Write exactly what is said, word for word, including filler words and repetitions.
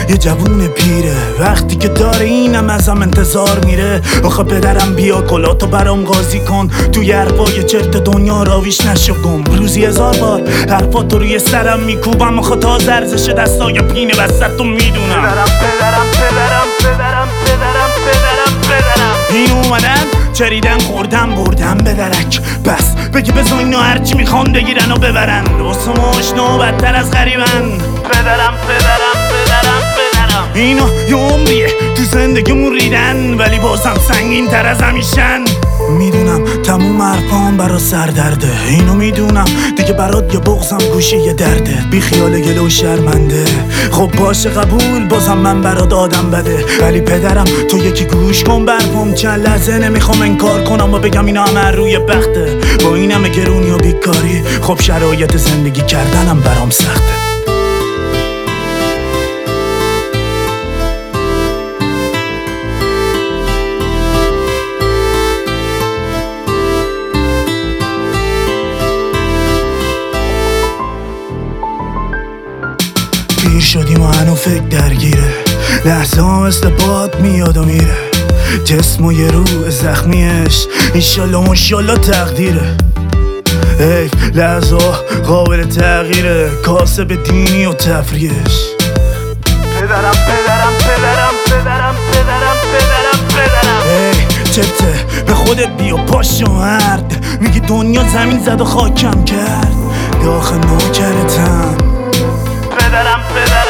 یه جوون پیره وقتی که داره اینم ازم انتظار میره. آخه پدرم بیا کلاتو برام قاضی کن، توی حرفای چرت دنیا راویش نشو گم. روزی هزار بار حرفاتو روی سرم میکوبم، آخه تا ارزش دستای پینه وسط تو میدونم. پدرم پدرم پدرم پدرم پدرم پدرم پدرم این اومدن چریدن خوردن بردن به درک، بس بگی بزن اینا هرچی میخوان بگیرن و ببرن. واسه ما آشنا بدتر از غریبن. پدرم پدرم پدرم پدرم اینا یه عمریه تو زندگیمون ریدن، ولی بازم سنگین تر از همیشن. میدونم تموم حرفام برا سر درده، اینو میدونم دیگه برات یه بغضم گوشه یه درده. بی خیال گله و شرمنده، خب باشه قبول بازم من برات آدم بده. ولی پدرم تو یکی گوش کن برفام، چند لحظه نمیخوام انکار کنم و بگم اینا همه روی بخته. با این همه گرونی و بیکاری خب شرایط زندگی کردنم برام سخته. پیر شدیم و هنو فکر درگیره، لحظه ها مثل باد میاد و میره. جسم و یه روح زخمیش انشالله ماشالله تقدیره. حیف لحظه ها قابل تغییره، کاسب دینی و تفریحش. پدرم پدرم پدرم پدرم پدرم پدرم پدرم ای چته به خودت بیا پاشو مرد، میگی دنیا زمین زد و خاکم کرد، داخل نوکرتم. پدرم پدرم